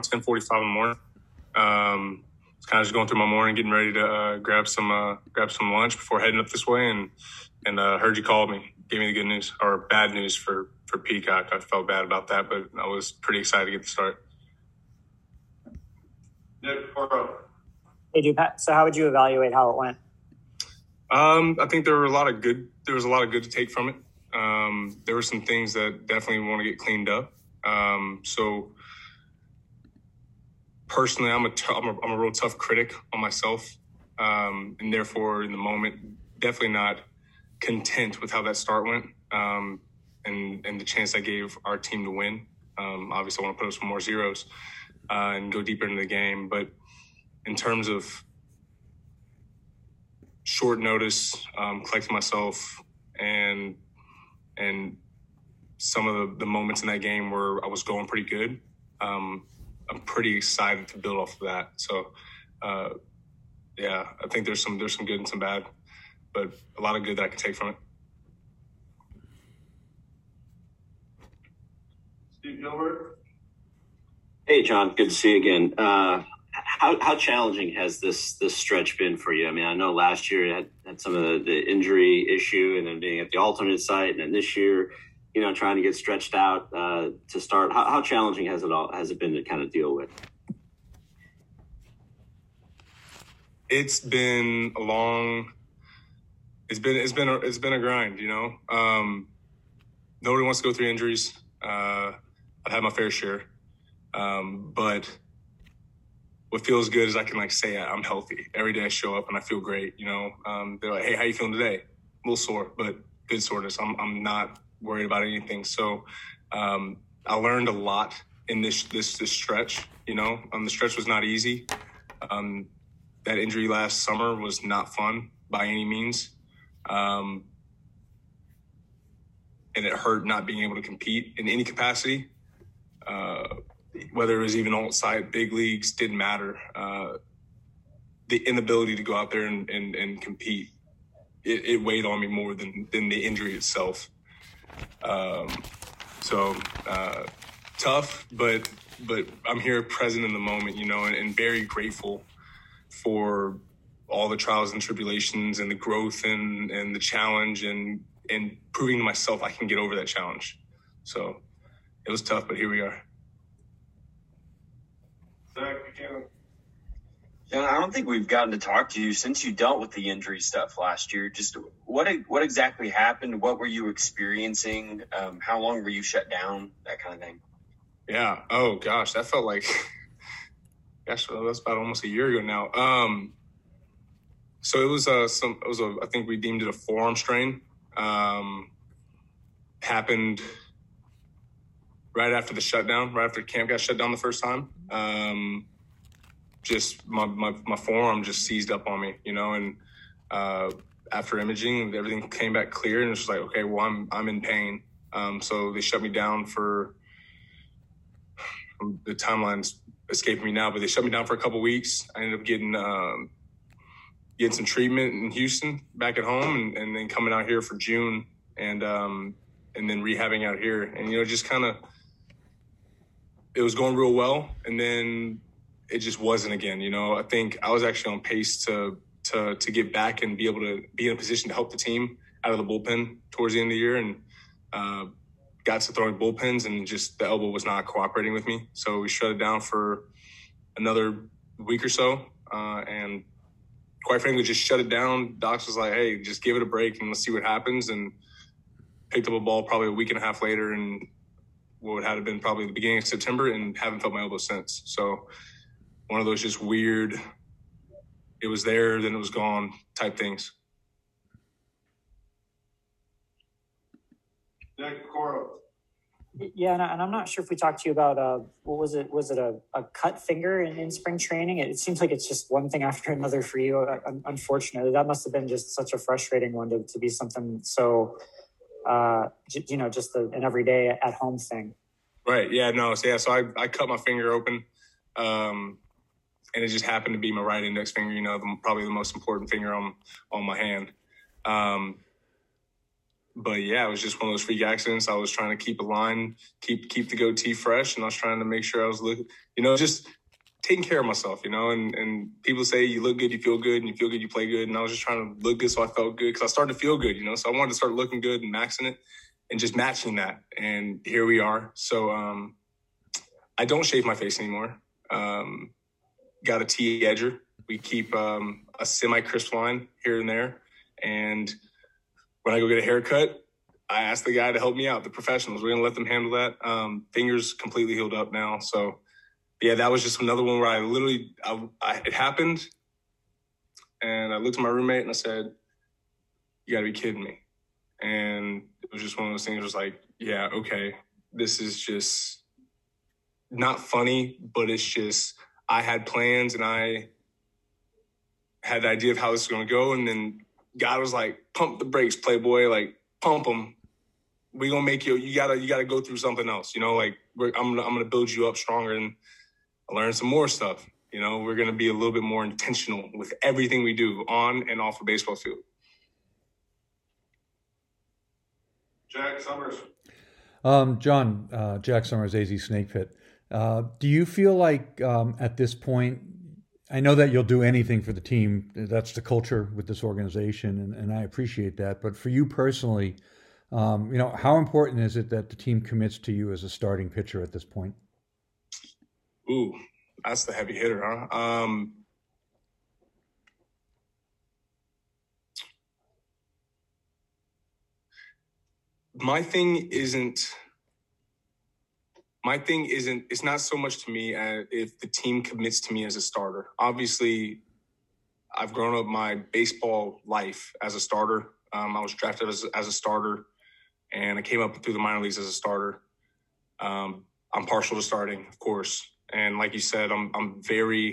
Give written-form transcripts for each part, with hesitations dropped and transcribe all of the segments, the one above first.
10:45 in the morning. It's kind of just going through my morning, getting ready to grab some lunch before heading up this way, and heard you called me, gave me the good news or bad news for Peacock. I felt bad about that, but I was pretty excited to get the start. Hey, Pat. So how would you evaluate how it went? I think there was a lot of good to take from it. There were some things that definitely want to get cleaned up. So personally, I'm a real tough critic on myself, and therefore in the moment, definitely not content with how that start went, and the chance I gave our team to win. Obviously, I want to put up some more zeros and go deeper into the game, but in terms of short notice, collecting myself, and some of the moments in that game where I was going pretty good, I'm pretty excited to build off of that. So, yeah, I think there's some good and some bad, but a lot of good that I can take from it. Steve Gilbert. Hey, John. Good to see you again. How challenging has this stretch been for you? I mean, I know last year you had some of the injury issue, and then being at the alternate site, and then this year, trying to get stretched out to start. How challenging has it been to kind of deal with? It's been a long. It's been a grind. Nobody wants to go through injuries. I've had my fair share, but what feels good is I can say I'm healthy. Every day I show up and I feel great. They're like, "Hey, how you feeling today?" A little sore, but good soreness. I'm not worried about anything. So I learned a lot in this stretch. The stretch was not easy. That injury last summer was not fun by any means, and it hurt not being able to compete in any capacity. Whether it was even outside big leagues, didn't matter. The inability to go out there and compete, it weighed on me more than the injury itself. So tough, but I'm here present in the moment, and very grateful for all the trials and tribulations and the growth and the challenge and proving to myself I can get over that challenge. So it was tough, but here we are. John, I don't think we've gotten to talk to you since you dealt with the injury stuff last year. Just what exactly happened? What were you experiencing? How long were you shut down? That kind of thing. Yeah. Oh gosh, that felt like, that's about almost a year ago now. So it was I think we deemed it a forearm strain. Happened right after the shutdown, right after camp got shut down the first time. Just my forearm just seized up on me, and after imaging, everything came back clear, and it's just like, okay, well, I'm in pain. So they shut me down for, the timeline's escaping me now, but they shut me down for a couple weeks. I ended up getting some treatment in Houston back at home, and then coming out here for June, and then rehabbing out here, and just kind of, it was going real well, and then it just wasn't again. I think I was actually on pace to get back and be able to be in a position to help the team out of the bullpen towards the end of the year, and got to throwing bullpens, and just the elbow was not cooperating with me. So we shut it down for another week or so, and quite frankly, just shut it down. Docs was like, "Hey, just give it a break and let's see what happens." And picked up a ball probably a week and a half later, and what would have been probably the beginning of September, and haven't felt my elbow since. So one of those just weird, it was there, then it was gone type things. Yeah, and I'm not sure if we talked to you about what was it? Was it a cut finger in spring training? It seems like it's just one thing after another for you. Unfortunately, that must have been just such a frustrating one to be something so, just an everyday at home thing. Right. Yeah. No. So I cut my finger open, and it just happened to be my right index finger. Probably the most important finger on my hand. But yeah, it was just one of those freak accidents. I was trying to keep a line, keep the goatee fresh, and I was trying to make sure I was looking, just taking care of myself, and people say you look good, you feel good, and you feel good, you play good. And I was just trying to look good so I felt good because I started to feel good, so I wanted to start looking good and maxing it and just matching that. And here we are. So I don't shave my face anymore. Got a T-edger. We keep a semi-crisp line here and there. And when I go get a haircut, I ask the guy to help me out, the professionals. We're going to let them handle that. Fingers completely healed up now. So, yeah, that was just another one where I literally, it happened. And I looked at my roommate and I said, you got to be kidding me. And it was just one of those things where it was like, yeah, okay, this is just not funny, but it's just I had plans and I had the idea of how this was going to go. And then God was like, pump the brakes, Playboy, like pump them. We gonna make you gotta go through something else. I'm gonna build you up stronger and learn some more stuff. We're gonna be a little bit more intentional with everything we do on and off the baseball field. Jack Summers. John, Jack Summers, AZ Snake Pit. Do you feel like at this point, I know that you'll do anything for the team. That's the culture with this organization, and I appreciate that. But for you personally, how important is it that the team commits to you as a starting pitcher at this point? Ooh, that's the heavy hitter, huh? My thing isn't, it's not so much to me as if the team commits to me as a starter. Obviously, I've grown up my baseball life as a starter. I was drafted as a starter, and I came up through the minor leagues as a starter. I'm partial to starting, of course. And like you said, I'm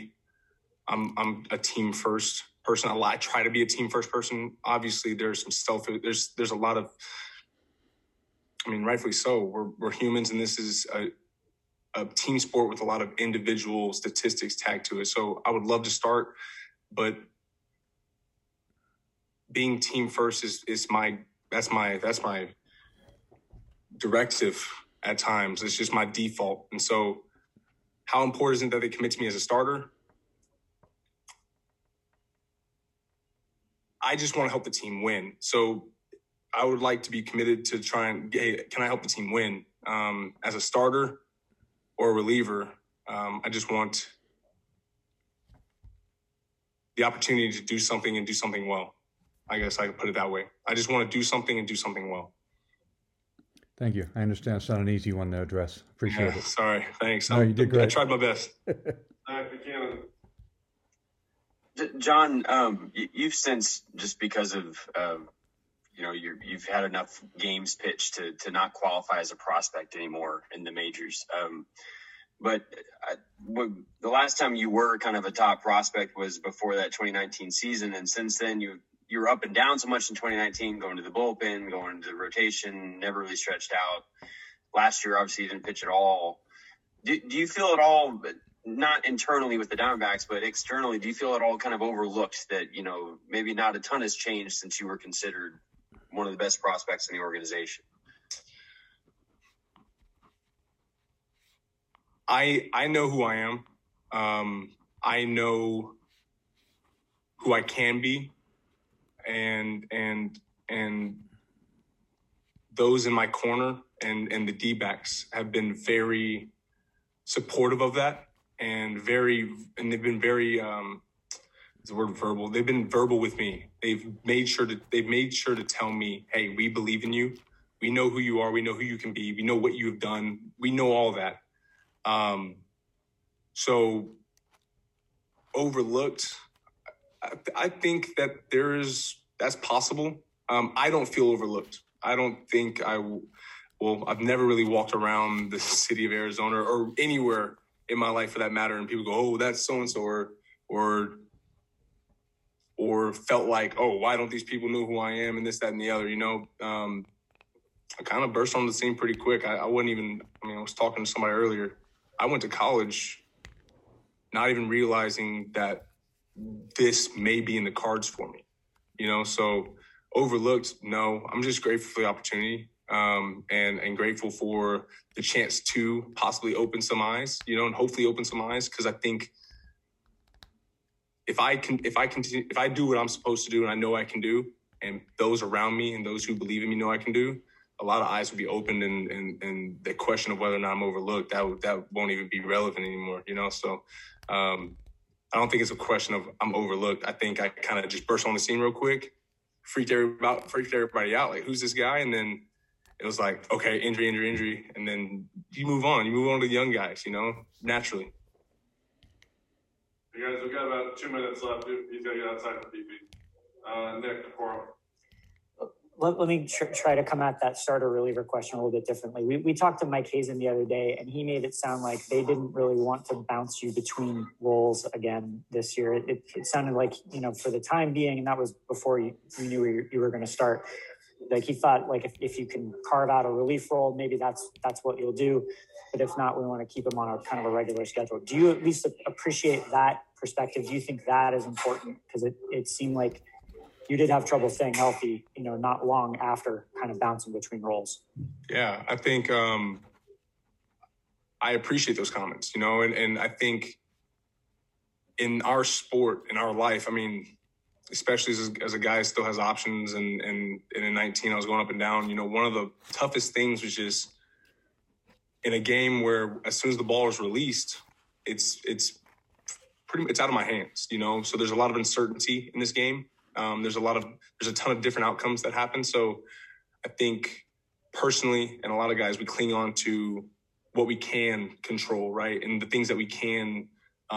a team first person. I try to be a team first person. Obviously, there's a lot of, rightfully so. We're humans, and this is a team sport with a lot of individual statistics tagged to it. So I would love to start, but being team first is my directive at times. It's just my default. And so how important is it that they commit to me as a starter? I just want to help the team win. So I would like to be committed to trying, hey, can I help the team win? As a starter or a reliever, I just want the opportunity to do something and do something well. I guess I could put it that way. I just want to do something and do something well. Thank you. I understand it's not an easy one to address. Appreciate it. Sorry. Thanks. No, you did great. I tried my best. John, you've since, just because of you've had enough games pitched to not qualify as a prospect anymore in the majors. But the last time you were kind of a top prospect was before that 2019 season, and since then you were up and down so much in 2019, going to the bullpen, going to the rotation, never really stretched out. Last year, obviously, you didn't pitch at all. Do you feel at all, not internally with the Diamondbacks, but externally, do you feel at all kind of overlooked that, maybe not a ton has changed since you were considered one of the best prospects in the organization? I know who I am. I know who I can be. And those in my corner and the D-backs have been very supportive of that and they've been very the word verbal. They've been verbal with me. They've made sure to tell me, hey, we believe in you. We know who you are. We know who you can be. We know what you've done. We know all that. So overlooked, I think that that's possible. I don't feel overlooked. I don't think I've never really walked around the city of Arizona or anywhere in my life for that matter. And people go, oh, that's so-and-so, or felt like, oh, why don't these people know who I am and this, that, and the other, I kind of burst on the scene pretty quick. I was talking to somebody earlier. I went to college not even realizing that this may be in the cards for me, so overlooked, no. I'm just grateful for the opportunity, and grateful for the chance to possibly open some eyes, and hopefully open some eyes, because I think if I do what I'm supposed to do and I know I can do, and those around me and those who believe in me know I can do, a lot of eyes will be opened, and the question of whether or not I'm overlooked, that won't even be relevant anymore, So I don't think it's a question of I'm overlooked. I think I kind of just burst on the scene real quick, freaked everybody out, like, who's this guy? And then it was like, okay, injury. And then you move on to the young guys, naturally. You guys, we've got about 2 minutes left. He's got to get outside for BP. Nick, Coro. Let me try to come at that starter reliever question a little bit differently. We talked to Mike Hazen the other day, and he made it sound like they didn't really want to bounce you between roles again this year. It sounded like, for the time being, and that was before you knew you were going to start, like he thought, like, if you can carve out a relief role, maybe that's what you'll do. But if not, we want to keep him on a kind of a regular schedule. Do you at least appreciate that perspective? Do you think that is important? Because it seemed like you did have trouble staying healthy, not long after kind of bouncing between roles. Yeah, I think I appreciate those comments, and I think in our sport, in our life, I mean, especially as a guy who still has options, and in 19 I was going up and down, one of the toughest things was just in a game where as soon as the ball is released, it's out of my hands, so there's a lot of uncertainty in this game. There's a ton of different outcomes that happen. So I think personally, and a lot of guys, we cling on to what we can control, right? And the things that we can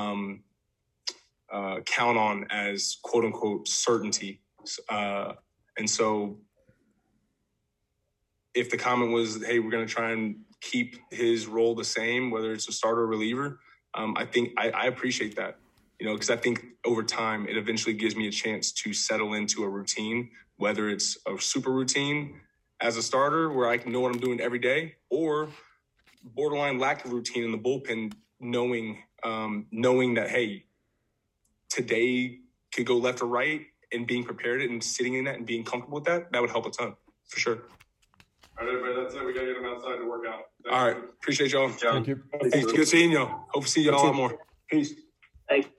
count on as quote unquote certainty. And so if the comment was, hey, we're going to try and keep his role the same, whether it's a starter or reliever, I think I appreciate that. Because I think over time, it eventually gives me a chance to settle into a routine, whether it's a super routine as a starter where I can know what I'm doing every day, or borderline lack of routine in the bullpen, knowing that, hey, today could go left or right, and being prepared and sitting in that and being comfortable with that would help a ton, for sure. All right, everybody, that's it. We got to get them outside to work out. All right. Appreciate y'all. Thank you. Peace. Good seeing y'all. Hope to see y'all a lot more. Peace. Thanks.